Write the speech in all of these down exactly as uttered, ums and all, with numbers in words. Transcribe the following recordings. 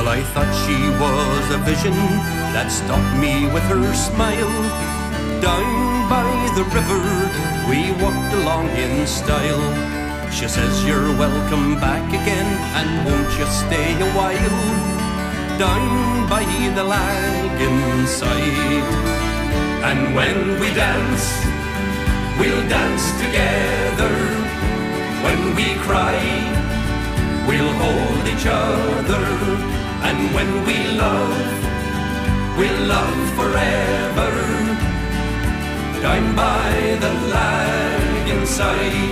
I thought she was a vision that stopped me with her smile. Down by the river we walked along in style. She says you're welcome back again, and won't you stay a while down by the lagoon side. And when we dance, we'll dance together. When we cry, we'll hold each other. And when we love, we'll love forever down by the lagoon side.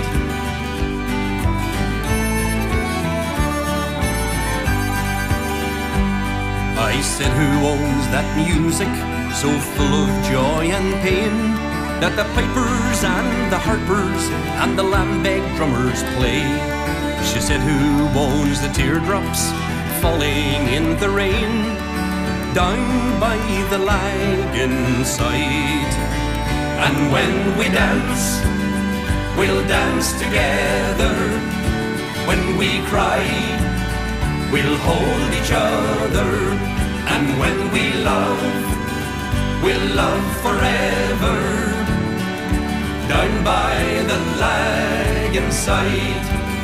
I said, who owns that music so full of joy and pain, that the pipers and the harpers and the lambeg drummers play? She said, who owns the teardrops falling in the rain down by the lagoon side? And when we dance, we'll dance together. When we cry, we'll hold each other. And when we love, we'll love forever down by the lagoon side.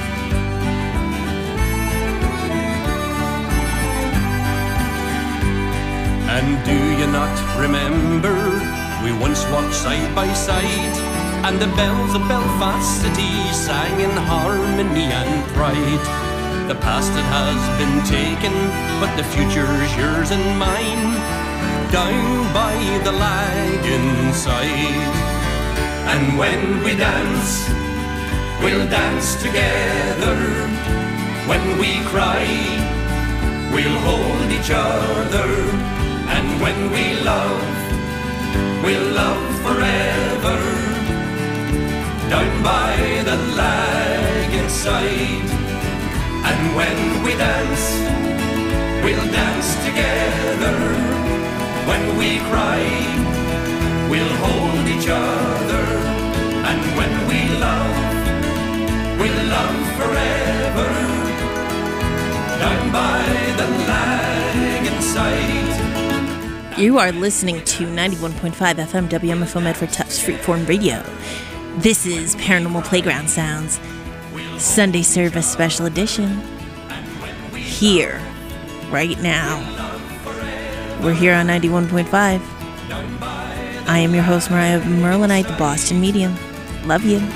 And do you not remember, we once walked side by side, and the bells of Belfast City sang in harmony and pride. The past it has been taken, but the future's yours and mine, down by the lagoon side. And when we dance, we'll dance together. When we cry, we'll hold each other. And when we love, we'll love forever down by the lagoon side. And when we dance, we'll dance together. When we cry, we'll hold each other. And when we love, we'll love forever down by the lagoon side. You are listening to ninety-one point five F M W M F O Medford Tufts Freeform Radio. This is Paranormal Playground Sounds, Sunday Service Special Edition. Here, right now. We're here on ninety-one point five. I am your host, Mariah Merlinite, the Boston Medium. Love you.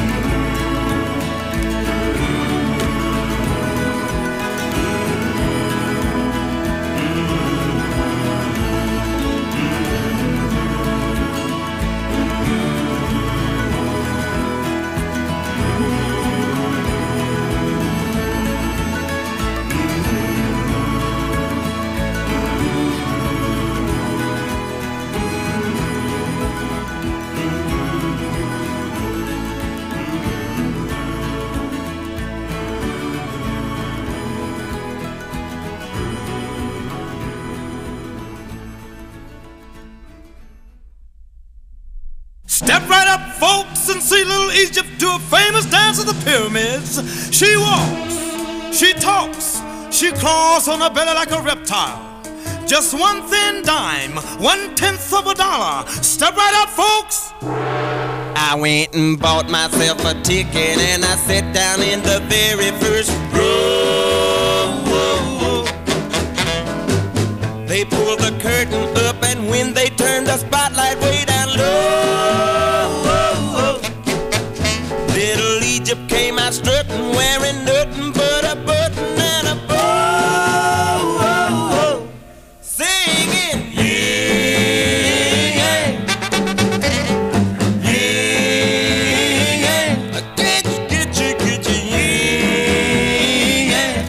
Step right up, folks, and see little Egypt do a famous dance of the pyramids. She walks, she talks, she crawls on her belly like a reptile. Just one thin dime, one tenth of a dollar. Step right up, folks. I went and bought myself a ticket and I sat down in the very first row. They pulled the curtain up and when they turned the spotlight way down low, little Egypt came out strutting, wearing nothing but a button and a bow, singing, yeah, yeah, yeah, get you, get you, get you, yeah,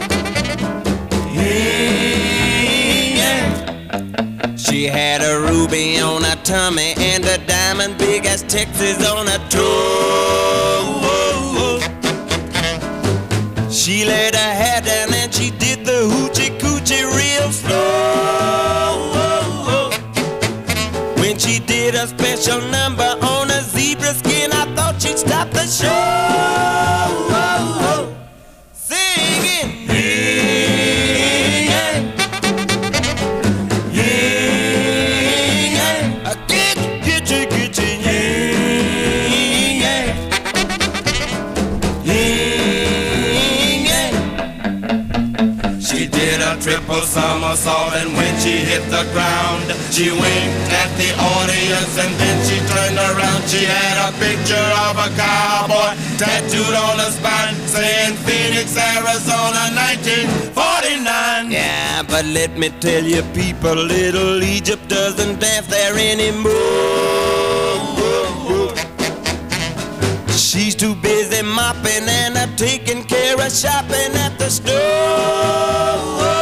yeah, yeah. She had a ruby on her tummy and a diamond big as Texas on her toe. She laid her hair down and she did the hoochie coochie real slow. When she did a special number on a zebra skin, I thought she'd stop the show, singing, yeah, yeah. triple somersault, and when she hit the ground, she winked at the audience, and then she turned around. She had a picture of a cowboy tattooed on her spine, saying Phoenix, Arizona, nineteen forty-nine. Yeah, but let me tell you people, little Egypt doesn't dance there anymore. She's too busy mopping and uh, taking care of shopping at the store.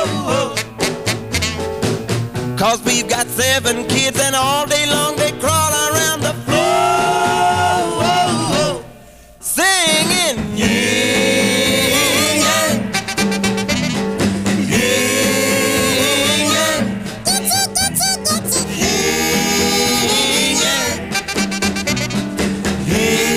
Cause we've got seven kids and all day long they crawl around the floor, singing, yeah, yeah, yeah, yeah. That's it, that's it, that's it. Yeah, yeah, yeah.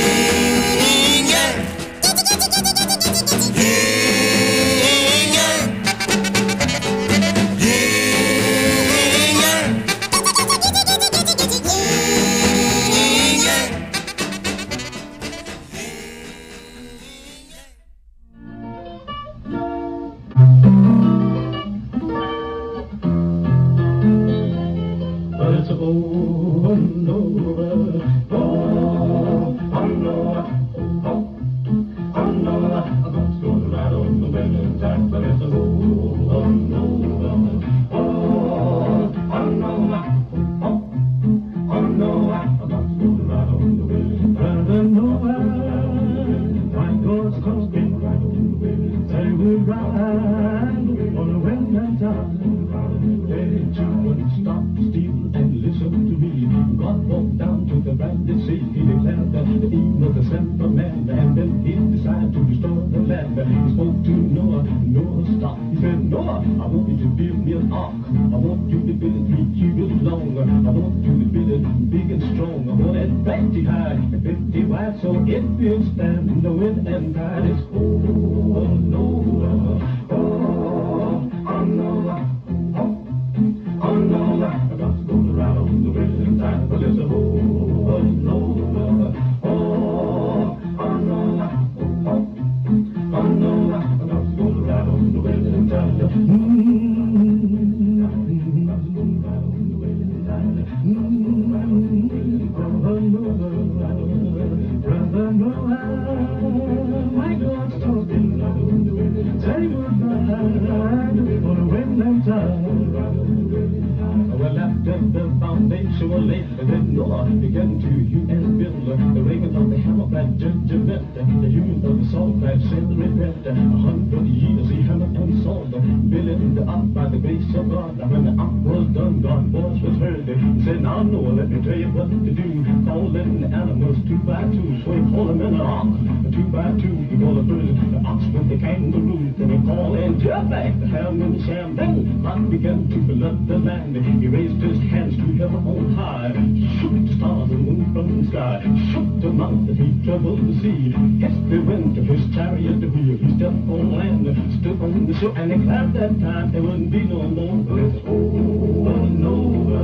And if at that time there wouldn't be no more. It's over and over.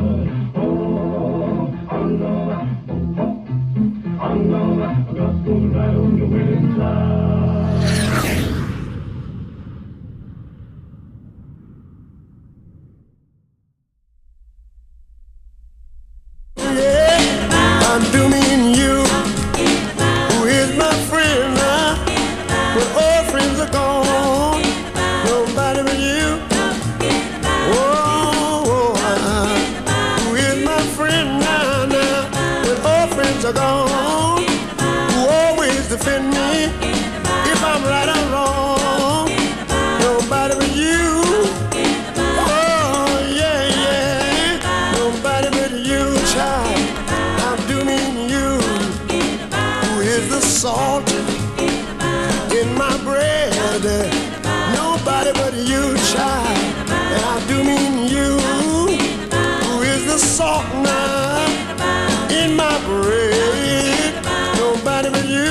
Oh, I know, I know, I got to ride on the winning side. Yeah, I'm doing you. Who is my friend now? When all friends are gone. Nobody but you. Oh, oh, uh, who is my friend now, now? When all friends are gone, who always defend me if I'm right or wrong. Nobody but you. Oh, yeah, yeah. Nobody but you, child. I'm doing you. Who is the salt in my bread? Nobody but you, child, and I do mean you. Who is the salt now in my bread? Nobody but you.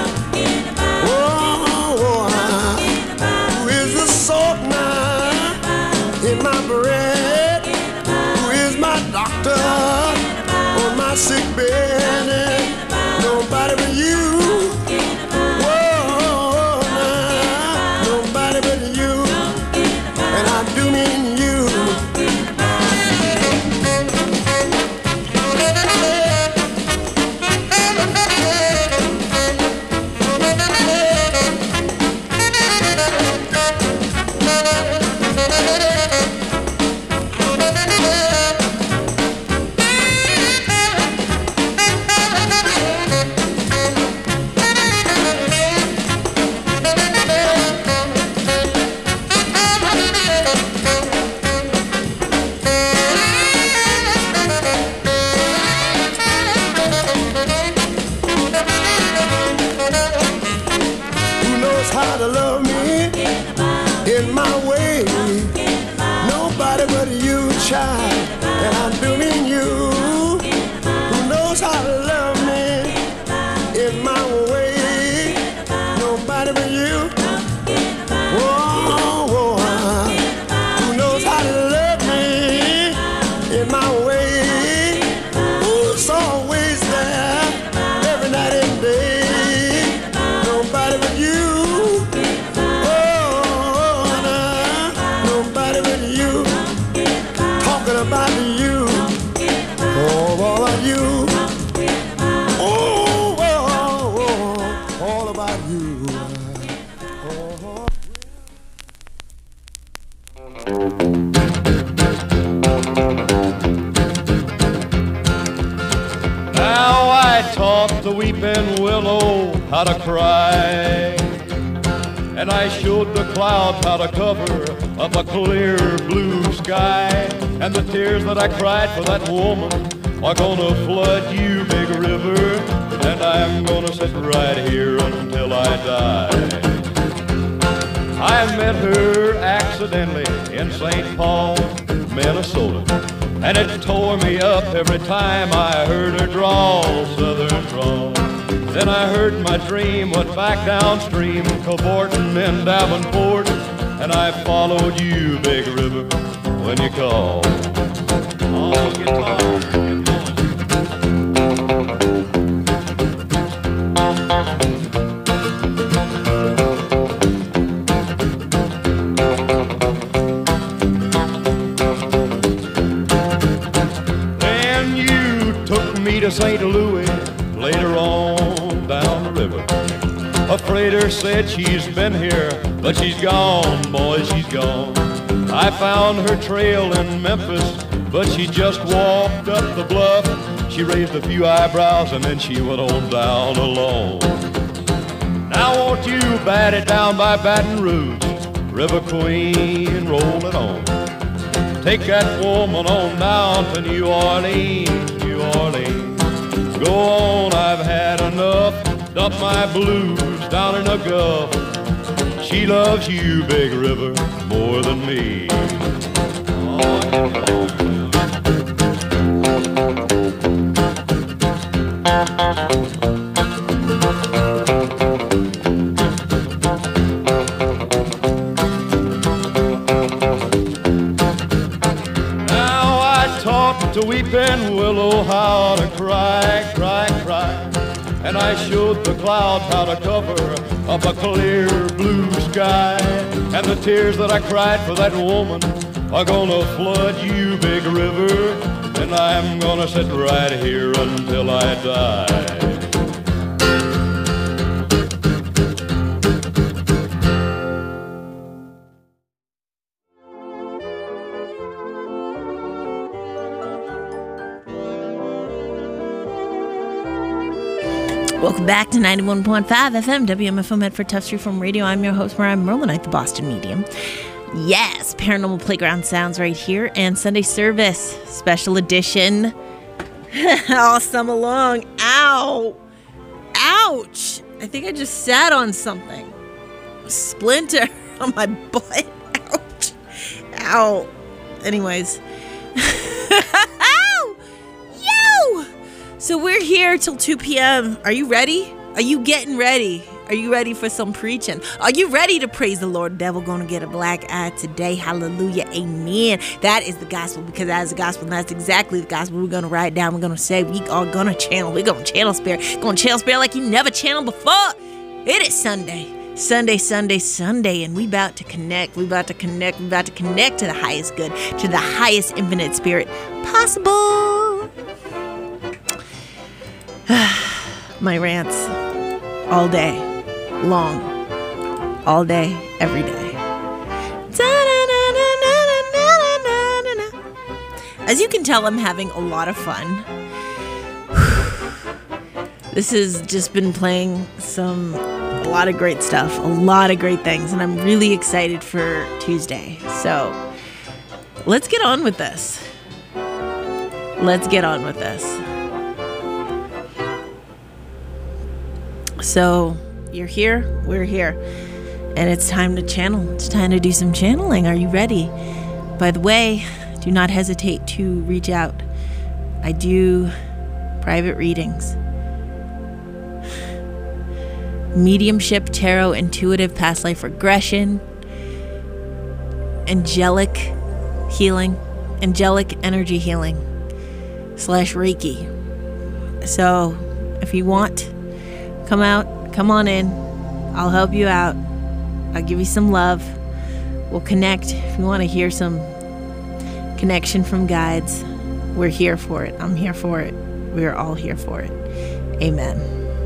Oh, oh, who is the salt now in my bread? Who is my doctor on my sick bed? Nobody but you. Do me how to love me in my way. Nobody but you, child, and I do mean you, who knows how to love me in my way. Nobody but you. Whoa, whoa, who knows how to love me in my way. Who's always there every night and day. Nobody but you. Oh, nah, nobody but you. Talking about you. Oh, all about you. Oh, oh, oh, all about you. Oh. Now I taught the weeping willow how to cry, and I showed the clouds how to cover up a clear blue sky. And the tears that I cried for that woman are gonna flood you, big river, and I'm gonna sit right here until I die. I met her accidentally in Saint Paul, Minnesota, and it tore me up every time I heard her drawl, southern drawl. Then I heard my dream went back downstream, cavorting in Davenport, and I followed you, big river, when you called. Oh, guitar, get going. To Saint Louis, later on down the river. A freighter said she's been here, but she's gone, boy, she's gone. I found her trail in Memphis, but she just walked up the bluff. She raised a few eyebrows and then she went on down alone. Now won't you bat it down by Baton Rouge, River Queen, roll it on. Take that woman on down to New Orleans, New Orleans. Go on, I've had enough. Dump my blues down in the Gulf. She loves you, big river, more than me. Now I talk to weeping willow how to cry, cry, cry. And I showed the clouds how to cover up a clear blue sky. And the tears that I cried for that woman are gonna flood you, big river, and I'm gonna sit right here until I die. Welcome back to ninety-one point five F M W M F O Medford Tufts Freeform Radio. I'm your host, Mariah Merlinite, the Boston Medium. Yes, Paranormal Playground Sounds right here, and Sunday Service Special Edition. All summer long. Ow! Ouch! I think I just sat on something. A splinter on my butt. Ouch! Ow! Anyways. Yo! So we're here till two p.m. Are you ready? Are you getting ready? Are you ready for some preaching? Are you ready to praise the Lord? Devil gonna get a black eye today. Hallelujah. Amen. That is the gospel, because that is the gospel, and that's exactly the gospel we're gonna write down. We're gonna say we are gonna channel. We're gonna channel spirit. Gonna channel spirit like you never channeled before. It is Sunday. Sunday, Sunday, Sunday, and we about to connect. We about to connect. We about to connect to the highest good, to the highest infinite spirit possible. My rants all day long, all day, every day. As you can tell, I'm having a lot of fun. This has just been playing some, a lot of great stuff, a lot of great things, and I'm really excited for Tuesday. So let's get on with this. Let's get on with this. So you're here, we're here. And it's time to channel. It's time to do some channeling. Are you ready? By the way, do not hesitate to reach out. I do private readings. Mediumship, tarot, intuitive, past life regression, angelic healing, angelic energy healing, slash Reiki. So if you want, come out, come on in. I'll help you out. I'll give you some love. We'll connect. If you want to hear some connection from guides, we're here for it. I'm here for it. We're all here for it. Amen.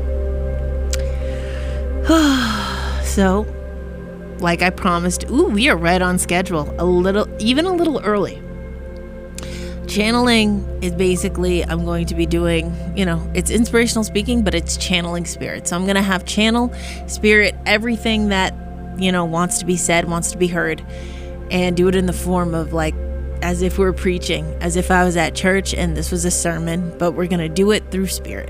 So, like I promised, ooh, we are right on schedule. A little, even a little early. Channeling is basically, I'm going to be doing, you know, it's inspirational speaking, but it's channeling spirit. So I'm going to have channel spirit, everything that, you know, wants to be said, wants to be heard, and do it in the form of like, as if we're preaching, as if I was at church and this was a sermon, but we're going to do it through spirit.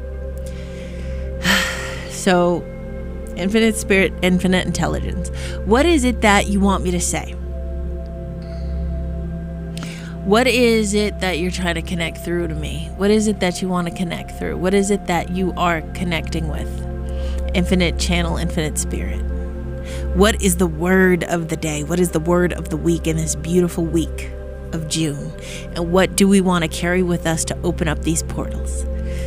So, infinite spirit, infinite intelligence. What is it that you want me to say? What is it that you're trying to connect through to me? What is it that you want to connect through? What is it that you are connecting with? Infinite channel, infinite spirit. What is the word of the day? What is the word of the week in this beautiful week of June? And what do we want to carry with us to open up these portals?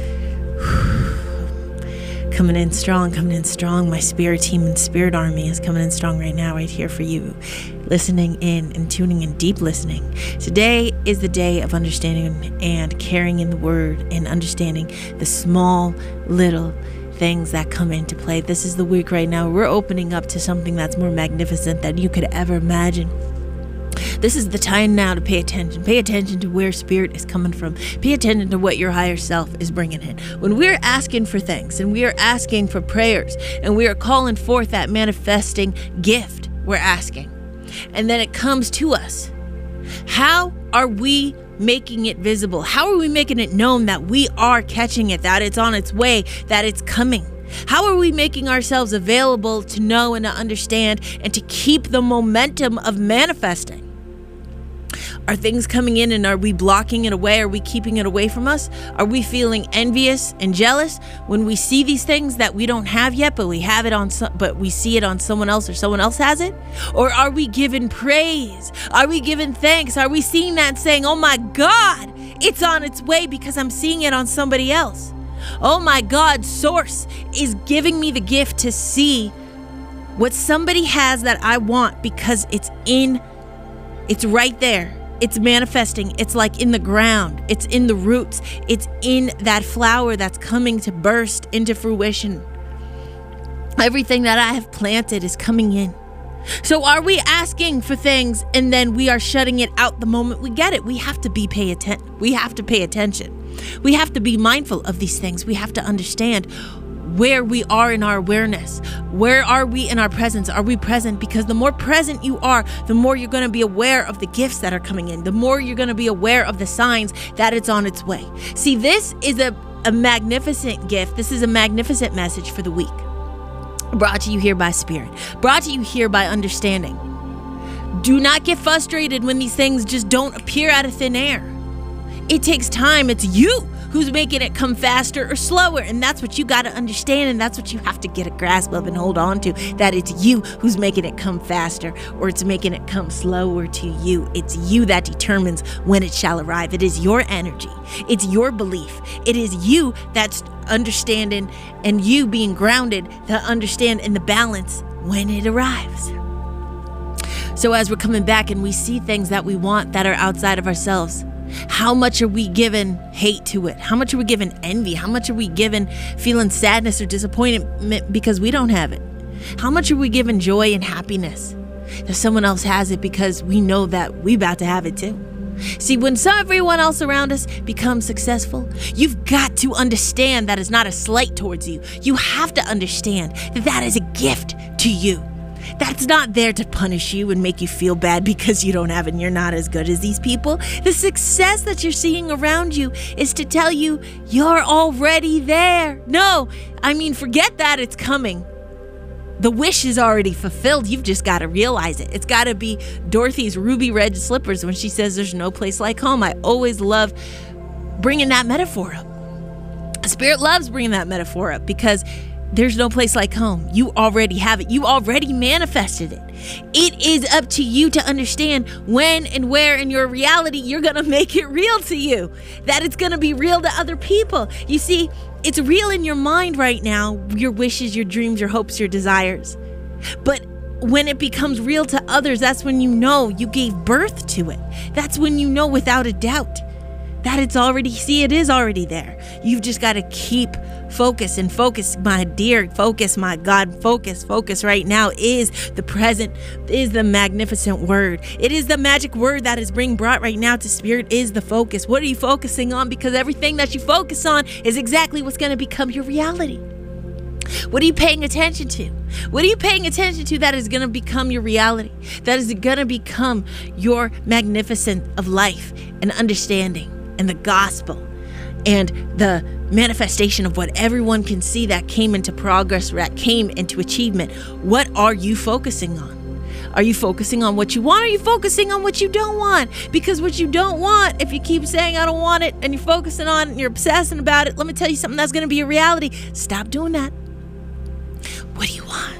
Coming in strong, coming in strong. My spirit team and spirit army is coming in strong right now, right here for you. Listening in and tuning in, deep listening. Today is the day of understanding and carrying in the word and understanding the small little things that come into play. This is the week right now. We're opening up to something that's more magnificent than you could ever imagine. This is the time now to pay attention. Pay attention to where spirit is coming from. Pay attention to what your higher self is bringing in. When we're asking for things and we are asking for prayers and we are calling forth that manifesting gift, we're asking. And then it comes to us. How are we making it visible? How are we making it known that we are catching it, that it's on its way, that it's coming? How are we making ourselves available to know and to understand and to keep the momentum of manifesting? Are things coming in and are we blocking it away? Are we keeping it away from us? Are we feeling envious and jealous when we see these things that we don't have yet, but we have it on, so- but we see it on someone else or someone else has it? Or are we giving praise? Are we giving thanks? Are we seeing that and saying, oh my God, it's on its way because I'm seeing it on somebody else? Oh my God, Source is giving me the gift to see what somebody has that I want because it's in, it's right there. It's manifesting. It's like in the ground. It's in the roots. It's in that flower that's coming to burst into fruition. Everything that I have planted is coming in. So are we asking for things and then we are shutting it out the moment we get it? We have to be pay atten- We have to pay attention. We have to be mindful of these things. We have to understand where we are in our awareness. Where are we in our presence? Are we present? Because the more present you are, the more you're going to be aware of the gifts that are coming in. The more you're going to be aware of the signs that it's on its way. See, this is a, a magnificent gift. This is a magnificent message for the week. Brought to you here by Spirit. Brought to you here by understanding. Do not get frustrated when these things just don't appear out of thin air. It takes time. It's you who's making it come faster or slower. And that's what you got to understand. And that's what you have to get a grasp of and hold on to. That it's you who's making it come faster or it's making it come slower to you. It's you that determines when it shall arrive. It is your energy. It's your belief. It is you that's understanding and you being grounded to understand in the balance when it arrives. So as we're coming back and we see things that we want that are outside of ourselves, how much are we giving hate to it? How much are we giving envy? How much are we giving feeling sadness or disappointment because we don't have it? How much are we giving joy and happiness that someone else has it because we know that we about to have it too? See, when some, everyone else around us becomes successful, you've got to understand that it's not a slight towards you. You have to understand that that is a gift to you. That's not there to punish you and make you feel bad because you don't have it and you're not as good as these people. The success that you're seeing around you is to tell you you're already there. No, I mean, forget that, it's coming. The wish is already fulfilled. You've just got to realize it. It's got to be Dorothy's ruby red slippers when she says there's no place like home. I always love bringing that metaphor up. Spirit loves bringing that metaphor up because there's no place like home. You already have it. You already manifested it. It is up to you to understand when and where in your reality you're going to make it real to you, that it's going to be real to other people. You see, it's real in your mind right now, your wishes, your dreams, your hopes, your desires. But when it becomes real to others, that's when you know you gave birth to it. That's when you know without a doubt that it's already, see, it is already there. You've just got to keep focus and focus, my dear, focus, my God, focus, focus right now is the present, is the magnificent word. It is the magic word that is being brought right now to Spirit is the focus. What are you focusing on? Because everything that you focus on is exactly what's going to become your reality. What are you paying attention to? What are you paying attention to that is going to become your reality? That is going to become your magnificent of life and understanding and the gospel and the manifestation of what everyone can see that came into progress, that came into achievement. What are you focusing on? Are you focusing on what you want? Or are you focusing on what you don't want? Because what you don't want, if you keep saying, I don't want it, and you're focusing on it and you're obsessing about it, let me tell you something that's going to be a reality. Stop doing that. What do you want?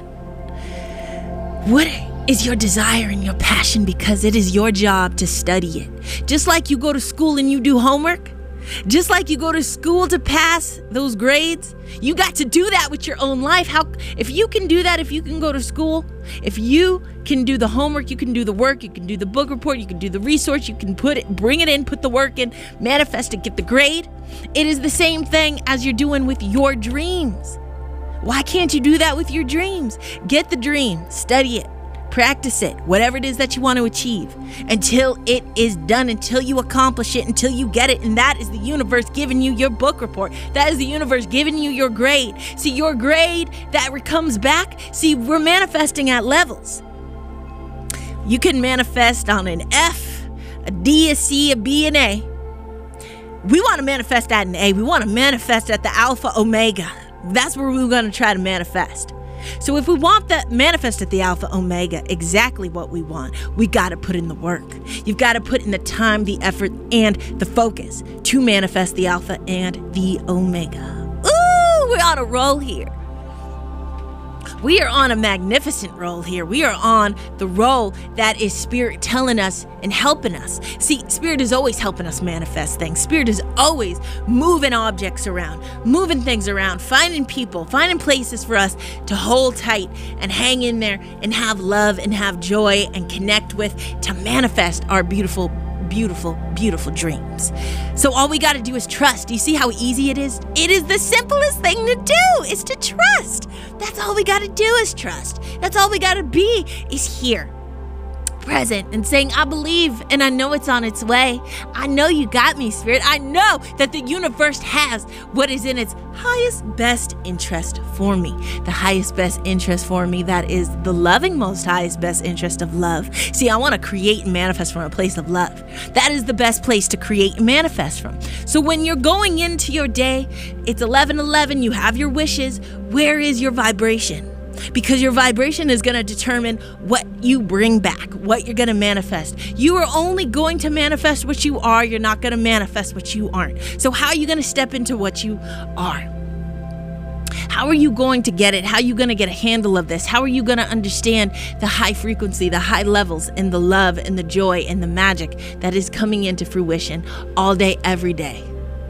What is your desire and your passion? Because it is your job to study it. Just like you go to school and you do homework, just like you go to school to pass those grades, you got to do that with your own life. How, if you can do that, if you can go to school, if you can do the homework, you can do the work, you can do the book report, you can do the research, you can put it, bring it in, put the work in, manifest it, get the grade. It is the same thing as you're doing with your dreams. Why can't you do that with your dreams? Get the dream, study it, practice it, whatever it is that you want to achieve, until it is done, until you accomplish it, until you get it. And that is the universe giving you your book report. That is the universe giving you your grade. See, your grade that comes back, see, we're manifesting at levels. You can manifest on an F, a D, a C, a B, and A. We want to manifest at an A. We want to manifest at the Alpha Omega. That's where we're going to try to manifest. So if we want that manifest at the Alpha Omega, exactly what we want, we got to put in the work. You've got to put in the time, the effort, and the focus to manifest the Alpha and the Omega. Ooh, we're on a roll here. We are on a magnificent roll here. We are on the roll that is Spirit telling us and helping us. See, Spirit is always helping us manifest things. Spirit is always moving objects around, moving things around, finding people, finding places for us to hold tight and hang in there and have love and have joy and connect with to manifest our beautiful, beautiful, beautiful dreams. So all we got to do is trust. Do you see how easy it is? It is the simplest thing to do, is to trust. That's all we got to do is trust. That's all we got to be is here, present, and saying, I believe and I know it's on its way. I know you got me, Spirit. I know that the universe has what is in its highest best interest for me. The highest best interest for me, that is the loving most highest best interest of love. See, I want to create and manifest from a place of love. That is the best place to create and manifest from. So when you're going into your day, it's eleven eleven, you have your wishes. Where is your vibration? Because your vibration is going to determine what you bring back, what you're going to manifest. You are only going to manifest what you are. You're not going to manifest what you aren't. So how are you going to step into what you are? How are you going to get it? How are you going to get a handle of this? How are you going to understand the high frequency, the high levels, and the love and the joy and the magic that is coming into fruition all day, every day?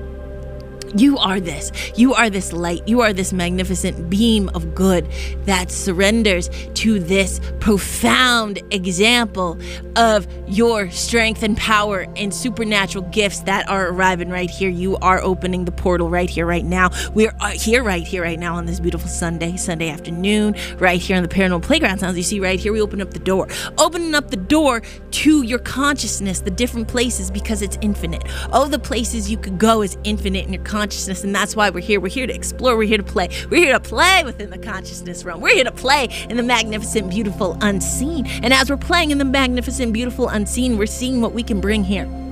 You are this. You are this light. You are this magnificent beam of good that surrenders to this profound example of your strength and power and supernatural gifts that are arriving right here. You are opening the portal right here, right now. We're here, right here, right now on this beautiful Sunday, Sunday afternoon, right here on the Paranormal Playground Sounds. You see right here, we open up the door. Opening up the door to your consciousness, the different places, because it's infinite. All the places you could go is infinite in your consciousness. Consciousness, and that's why we're here. We're here to explore. We're here to play. We're here to play within the consciousness realm. We're here to play in the magnificent, beautiful, unseen. And as we're playing in the magnificent, beautiful, unseen, we're seeing what we can bring here.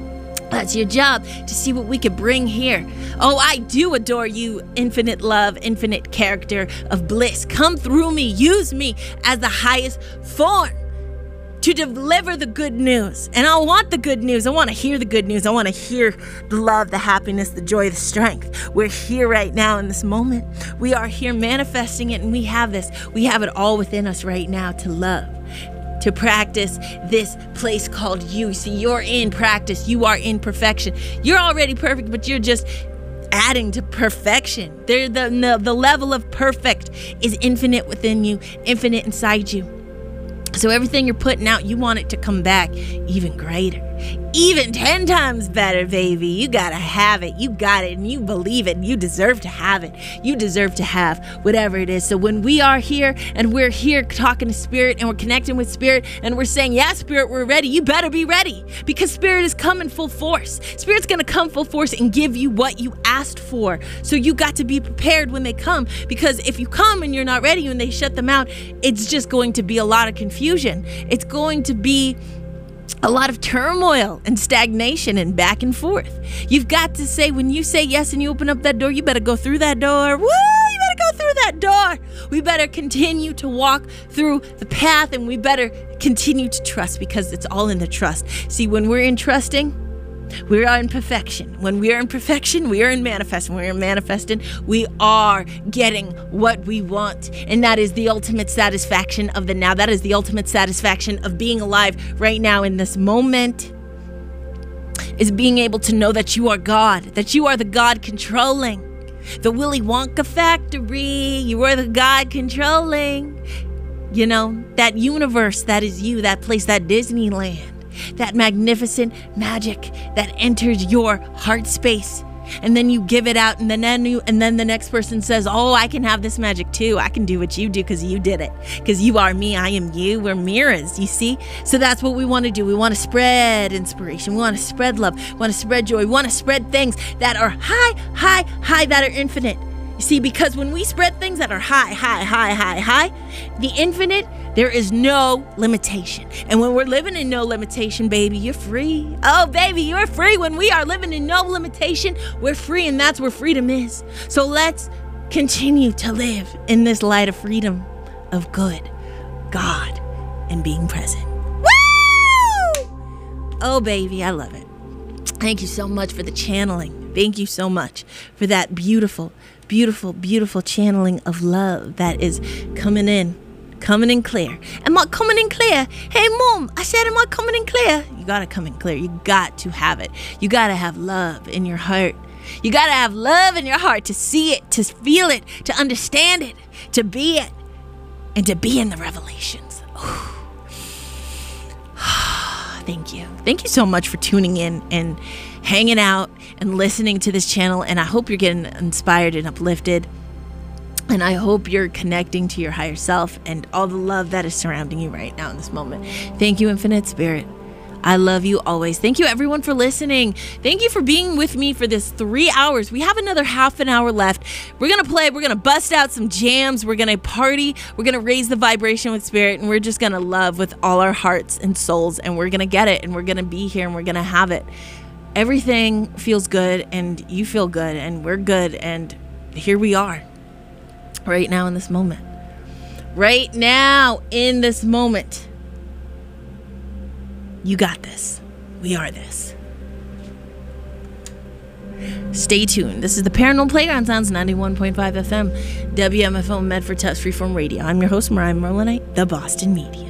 That's your job, to see what we could bring here. Oh, I do adore you, infinite love, infinite character of bliss. Come through me, use me as the highest form to deliver the good news. And I want the good news. I want to hear the good news. I want to hear the love, the happiness, the joy, the strength. We're here right now in this moment. We are here manifesting it, and we have this. We have it all within us right now to love, to practice this place called you. See, you're in practice. You are in perfection. You're already perfect, but you're just adding to perfection. There, the, the, the level of perfect is infinite within you, infinite inside you. So everything you're putting out, you want it to come back even greater, even ten times better, baby. You gotta have it. You got it, and you believe it, and you deserve to have it. You deserve to have whatever it is. So when we are here, and we're here talking to Spirit, and we're connecting with Spirit, and we're saying, yeah, Spirit, we're ready, you better be ready, because Spirit is coming full force. Spirit's gonna come full force and give you what you asked for. So you got to be prepared when they come, because if you come and you're not ready and they shut them out, it's just going to be a lot of confusion. It's going to be a lot of turmoil and stagnation and back and forth. You've got to say, when you say yes and you open up that door, you better go through that door. Woo! You better go through that door. We better continue to walk through the path, and we better continue to trust, because it's all in the trust. See, when we're in trusting, we are in perfection. When we are in perfection, we are in manifesting. When we are manifesting, we are getting what we want. And that is the ultimate satisfaction of the now. That is the ultimate satisfaction of being alive right now in this moment, is being able to know that you are God, that you are the God controlling. The Willy Wonka factory, you are the God controlling. You know, that universe that is you, that place, that Disneyland. That magnificent magic that enters your heart space, and then you give it out, and then you, and then the next person says, oh, I can have this magic too. I can do what you do because you did it, because you are me, I am you. We're mirrors, you see? So that's what we want to do. We want to spread inspiration. We want to spread love. We want to spread joy. We want to spread things that are high, high, high, that are infinite. You see, because when we spread things that are high, high, high, high, high, the infinite, there is no limitation. And when we're living in no limitation, baby, you're free. Oh, baby, you're free. When we are living in no limitation, we're free, and that's where freedom is. So let's continue to live in this light of freedom, of good, God, and being present. Woo! Oh, baby, I love it. Thank you so much for the channeling. Thank you so much for that beautiful, beautiful, beautiful channeling of love that is coming in. Coming in clear. Am I coming in clear? Hey, Mom, I said, am I coming in clear? You gotta come in clear. You got to have it. You gotta have love in your heart. You gotta have love in your heart to see it, to feel it, to understand it, to be it, and to be in the revelations. Thank you. Thank you so much for tuning in and hanging out and listening to this channel. And I hope you're getting inspired and uplifted. And I hope you're connecting to your higher self and all the love that is surrounding you right now in this moment. Thank you, Infinite Spirit. I love you always. Thank you, everyone, for listening. Thank you for being with me for this three hours. We have another half an hour left. We're going to play. We're going to bust out some jams. We're going to party. We're going to raise the vibration with Spirit. And we're just going to love with all our hearts and souls. And we're going to get it. And we're going to be here. And we're going to have it. Everything feels good. And you feel good. And we're good. And here we are. Right now in this moment. Right now in this moment. You got this. We are this. Stay tuned. This is the Paranormal Playground Sounds, ninety-one point five F M, W M F O Medford Tufts Freeform Radio. I'm your host, Mariah Merlinite, the Boston Medium.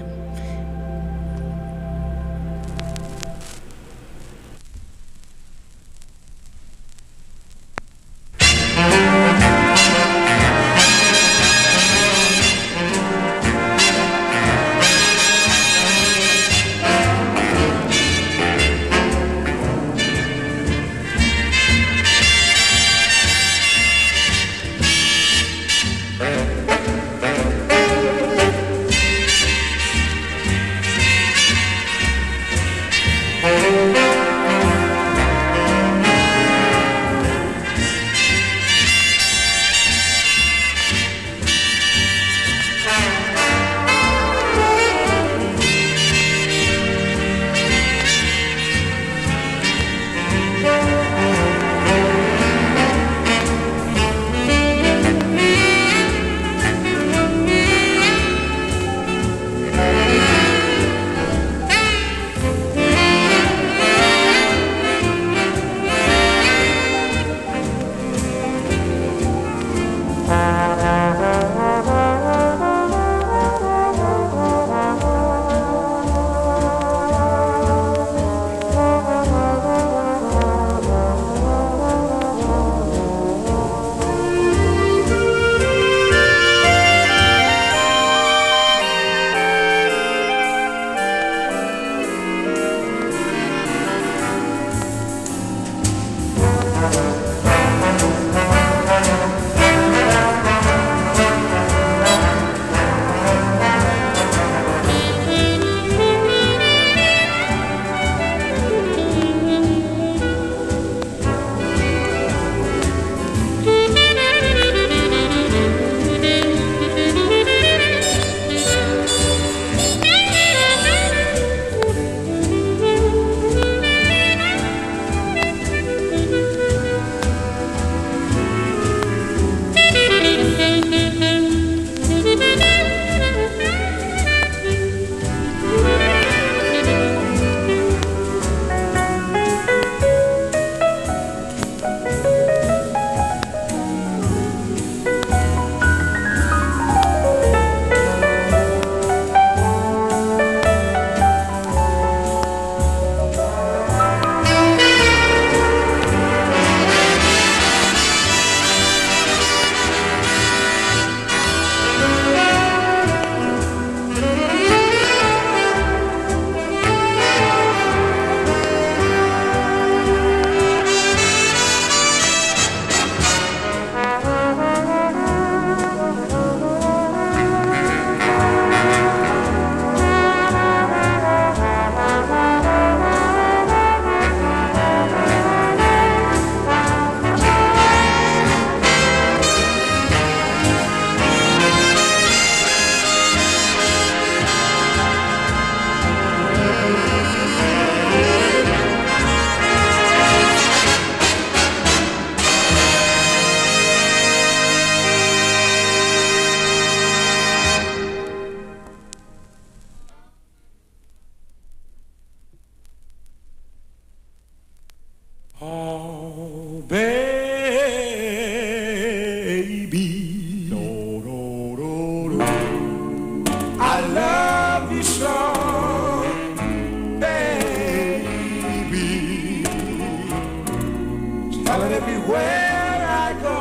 where I go,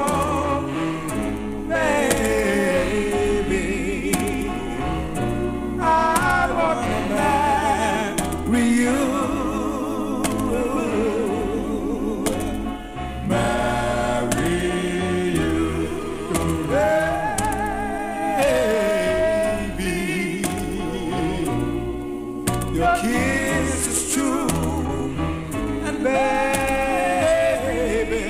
baby. I want to marry you. Marry you, baby. Your kiss is true, and baby,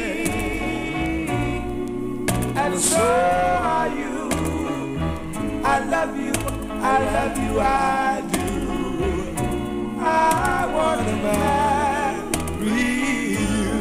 and so are you. I love you, I love you, I do. I want to marry you.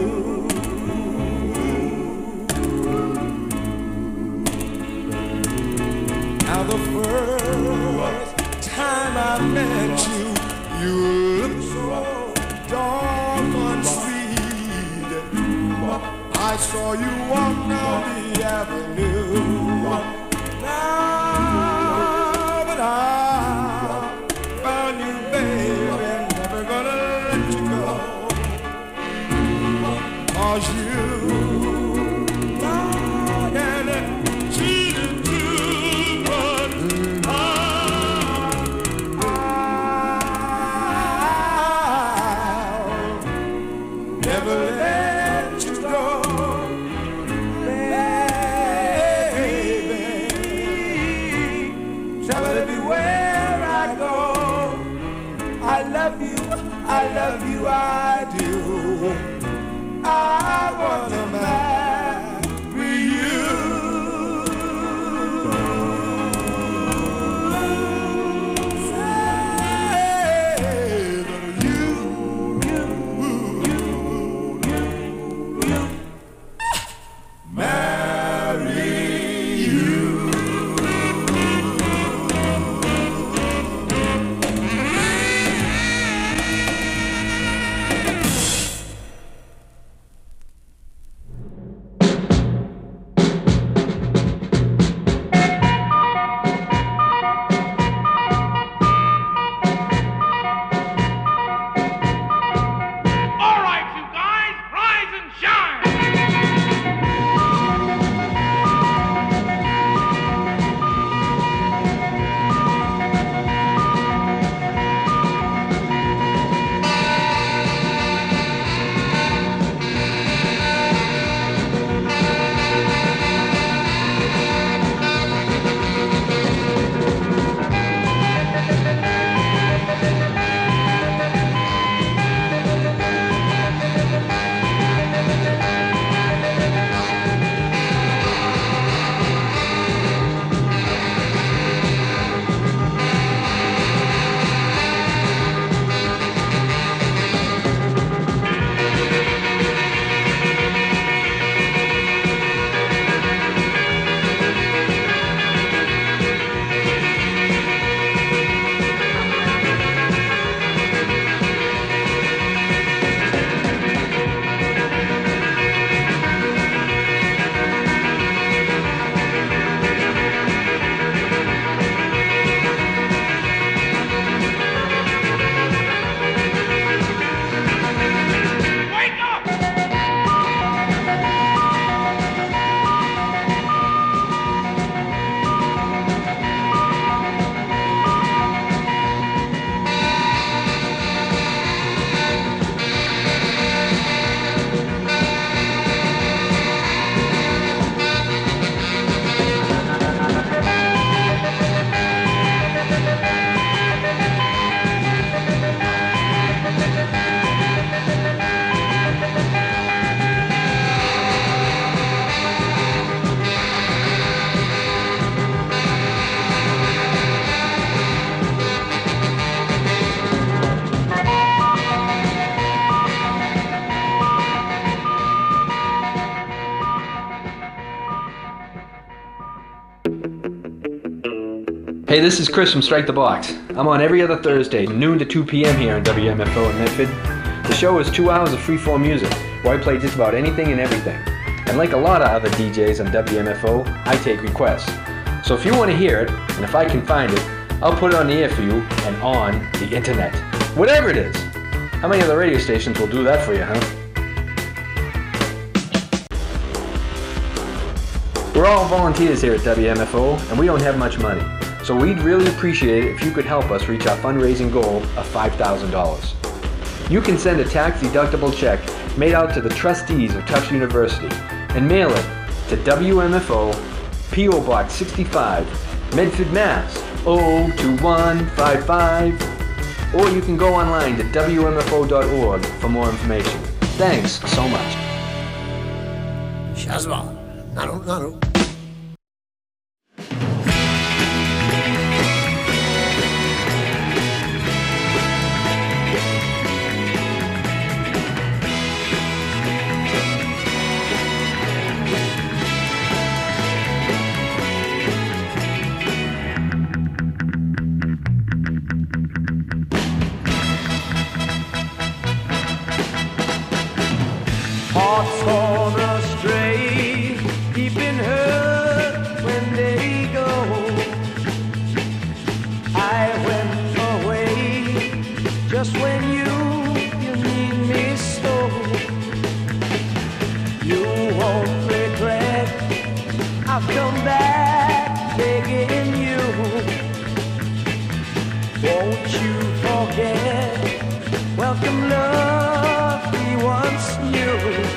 Now the first time I met you, you looked so doggone sweet. I saw you walk down the avenue. Now that I found you, baby, never gonna let you go. 'Cause you lied and cheated too much. I'll never let you go, baby. Travel everywhere I go. I love you, I love you, I do. I want to marry you. Say that you, you, you, you, you, marry you. All right, you guys, rise and shine! Wake up! Hey, this is Chris from Strike the Box. I'm on every other Thursday, noon to two p.m. here on W M F O in Medford. The show is two hours of freeform music, where I play just about anything and everything. And like a lot of other D Js on W M F O, I take requests. So if you want to hear it, and if I can find it, I'll put it on the air for you and on the internet. Whatever it is. How many other radio stations will do that for you, huh? We're all volunteers here at W M F O, and we don't have much money. So we'd really appreciate it if you could help us reach our fundraising goal of five thousand dollars. You can send a tax-deductible check made out to the trustees of Tufts University and mail it to W M F O, P O Box sixty-five, Medford, Mass. oh two one five five. Or you can go online to W M F O dot org for more information. Thanks so much. Shazma, nano, nano. Hearts torn astray, deep in hurt when they go. I went away just when you, you need me so. You won't regret, I've come back begging you. Won't you forget, welcome love we once knew.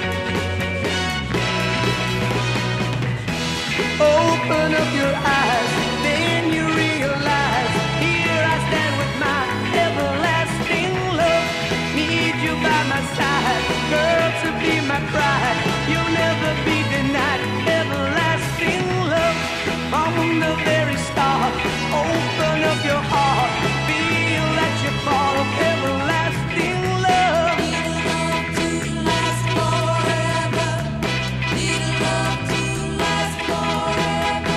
Open up your eyes, then you realize, here I stand with my everlasting love. Need you by my side, girl, to be my bride. You'll never be denied everlasting love. From the very start, open up your heart, feel that you're part of everlasting love. Need love to last forever. Need love to last forever.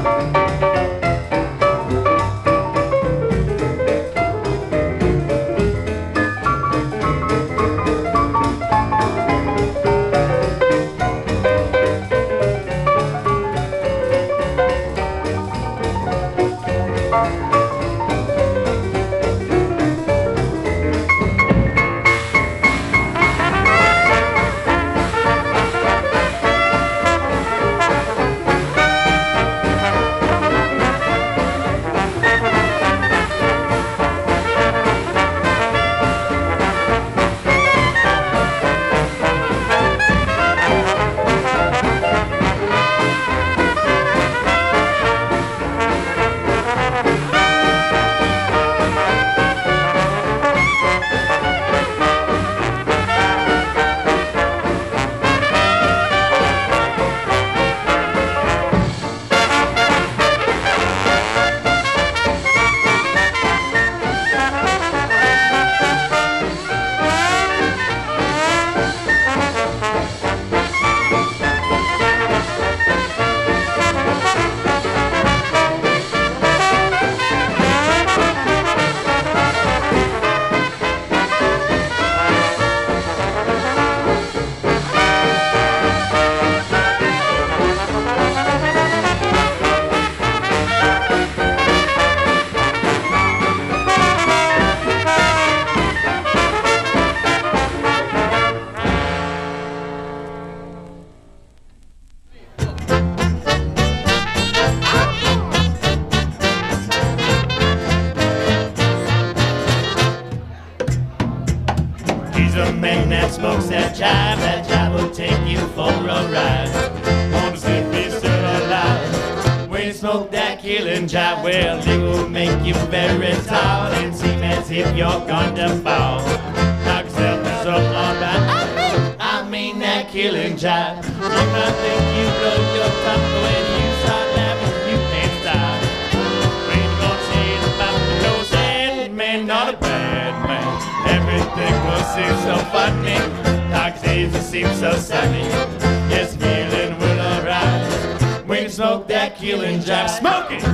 a man that smokes that jive. That jive will take you for a ride. Want to see if he's still alive. When you smoke that killing jive, well, it will make you very tall and seem as if you're going to fall. Knock yourself up on that. I mean that killing jive. You might think you blow your top, but when you start laughing, you can't stop. When you gonna say it about the nose and man, not a bad man. Everything will seem so funny. Dark days will seem so sunny. Yes, feeling will arise when you smoke that killing jive. Smoke it!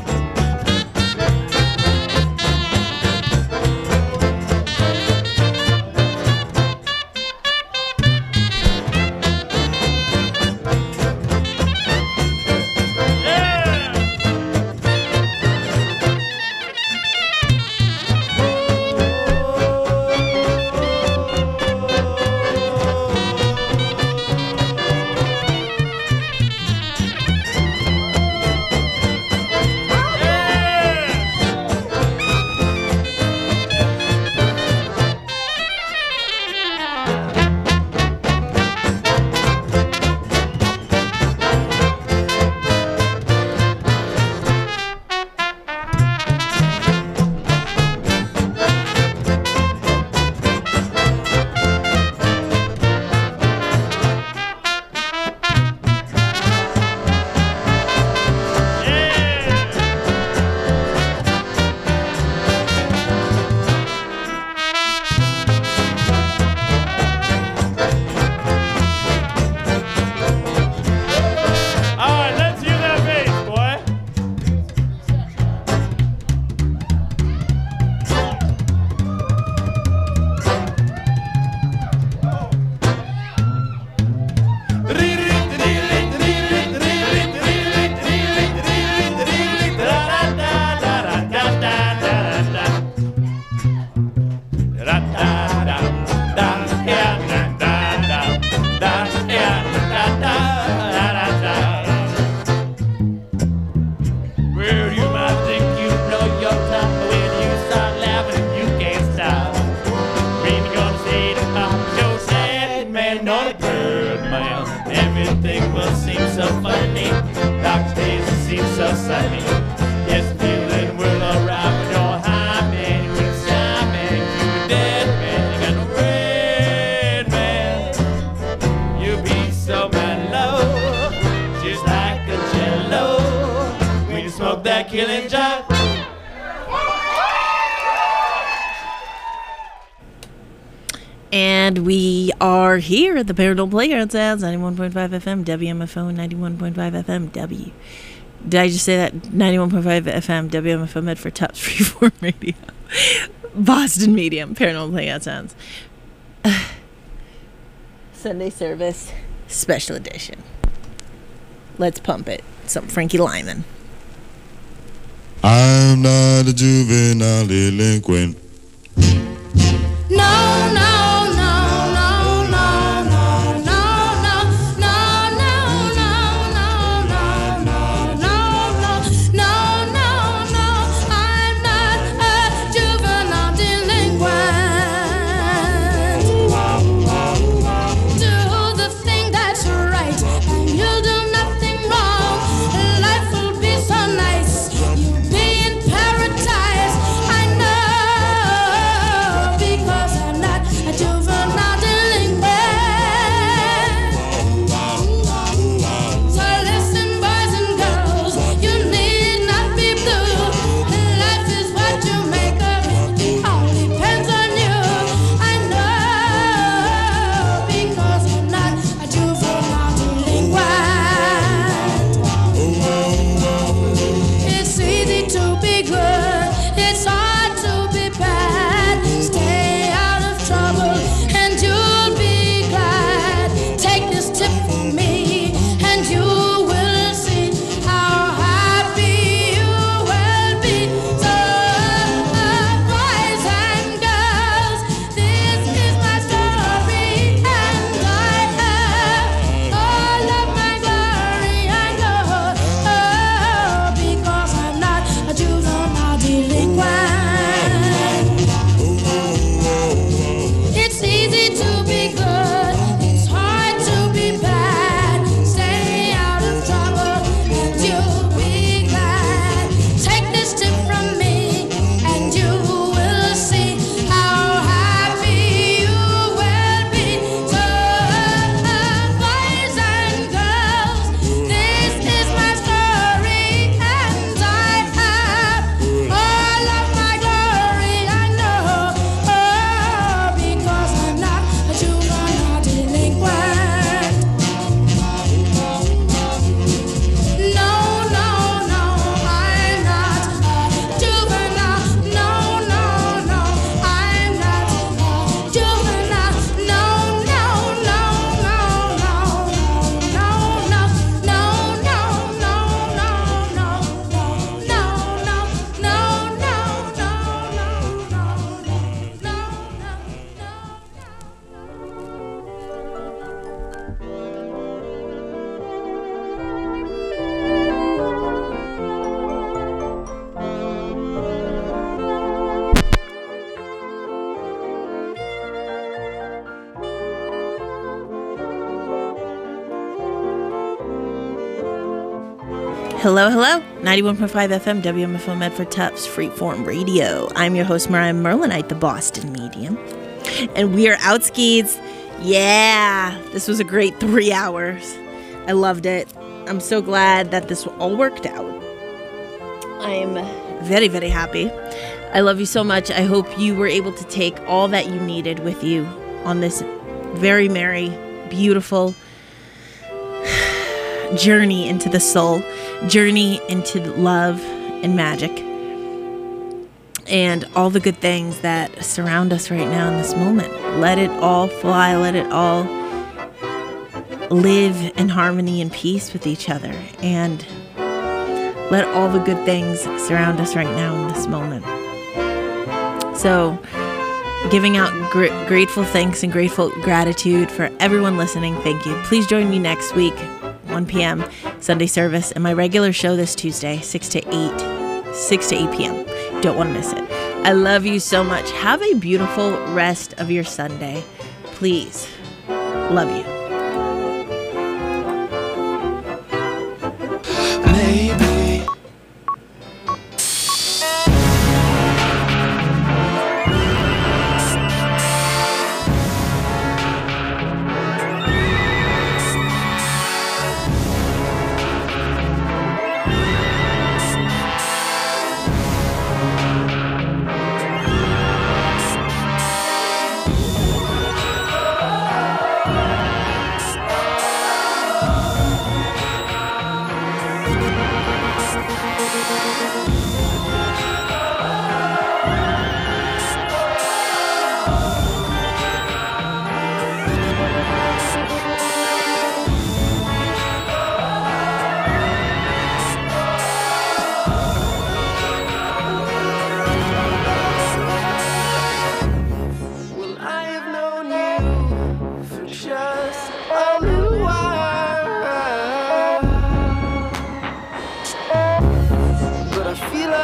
And we are here at the Paranormal Playground Sounds, ninety-one point five F M, W M F O, ninety-one point five F M, W Did I just say that? ninety-one point five F M, W M F O Medford, Tufts Freeform Radio. Boston Medium, Paranormal Playground Sounds. Sunday Service, Special Edition. Let's pump it. Some Frankie Lyman. I'm not a juvenile delinquent. No, no. Hello, hello. ninety-one point five F M, W M F O Medford, Tufts Freeform Radio. I'm your host, Mariah Merlinite, the Boston Medium. And we are out skis. Yeah, this was a great three hours. I loved it. I'm so glad that this all worked out. I'm very, very happy. I love you so much. I hope you were able to take all that you needed with you on this very merry, beautiful journey into the soul, journey into love and magic, and all the good things that surround us right now in this moment. Let it all fly. Let it all live in harmony and peace with each other. And let all the good things surround us right now in this moment. So, giving out gr- grateful thanks and grateful gratitude for everyone listening. Thank you. Please join me next week, one p.m. Sunday service, and my regular show this Tuesday, six to eight, six to eight p.m. Don't want to miss it. I love you so much. Have a beautiful rest of your Sunday. Please. Love you. Maybe.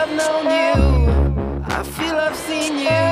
I've known you. I feel I've seen you.